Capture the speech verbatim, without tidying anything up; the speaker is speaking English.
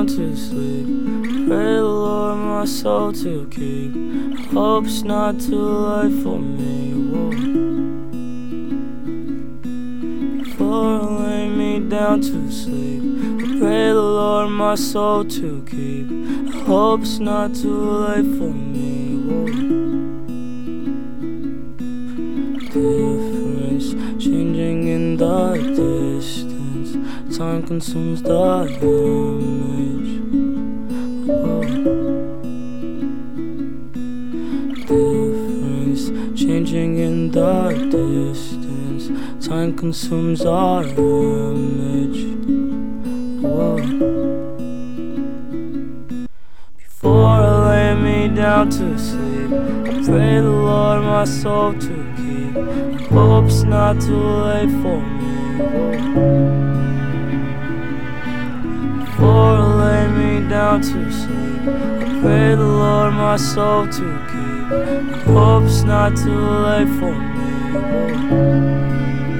down to sleep. Pray the Lord my soul to keep. I hope it's not too late for me. Whoa. Before I lay me down to sleep, I pray the Lord my soul to keep. I hope it's not too late for me. Whoa. Difference changing in the distance. Time consumes the image. Whoa. Difference changing in the distance. Time consumes our image. Whoa. Before I lay me down to sleep, I pray the Lord my soul to keep. I hope it's not too late for me. Whoa. Before I lay me down to sleep, I pray the Lord my soul to keep. I hope it's not too late for me. Whoa.